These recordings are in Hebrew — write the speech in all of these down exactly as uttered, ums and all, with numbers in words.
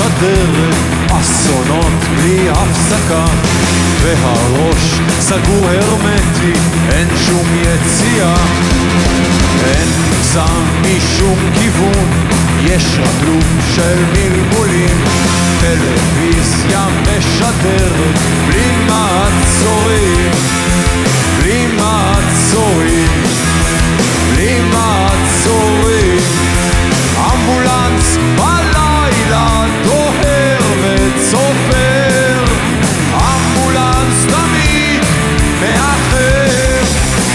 משדרת אסונות בלי הפסקה, והראש סגור הרמטי, אין שום יציאה, אין כניסה משום כיוון, יש רק לופ של מלמולים. טלוויזיה משדרת בלי מעצורים, בלי מעצורים, בלי מעצורים. אמבולנס בלילה דוהר וצופר, אמבולנס תמיד מאחר.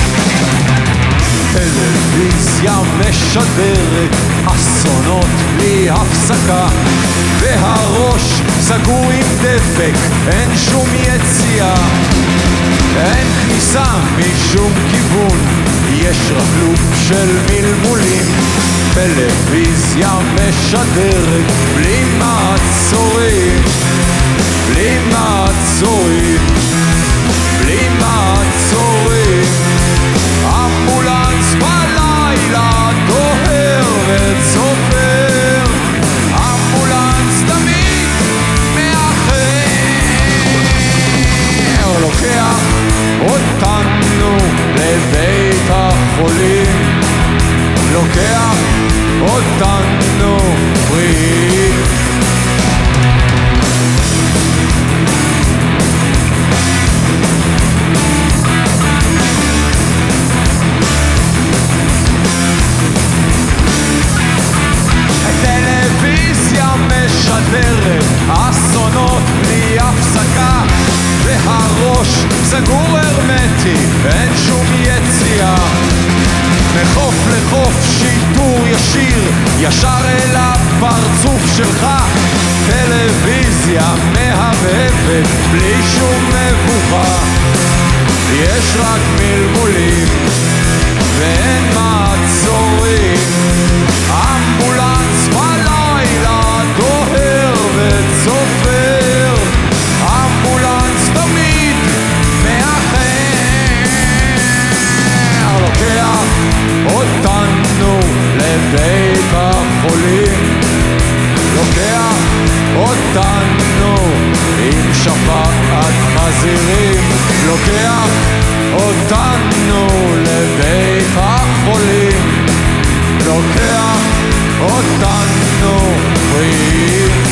טלוויזיה משדרת אסונות בלי הפסקה, והראש סגור עם דבק, אין שום יציאה, אין כניסה משום כיוון, יש רק לופ של מלמולים. טלוויזיה משדרת בלי מעצורים, בלי מעצורים, בלי מעצורים. אמבולנס בלילה דוהר וצופר, אמבולנס תמיד מאחר, לוקח אותנו לבית החולים, לוקח אותנו בריאים. הטלוויזיה משדרת אסונות בלי הפסקה, והראש סגור הרמטי, אין שום יציאה, מחוף לחוף שיטור ישיר, ישר אל הפרצוף שלך. טלוויזיה מהבהבת בלי שום מבוכה, יש רק מלמולים ואין מעצורים. אמבולנס בלילה דוהר וצופר, אמבולנס תמיד מאחר, לוקח אותנו לבית החולים, לוקח אותנו עם שפעת חזירים, לוקח אותנו לבית החולים, לוקח אותנו בריאים.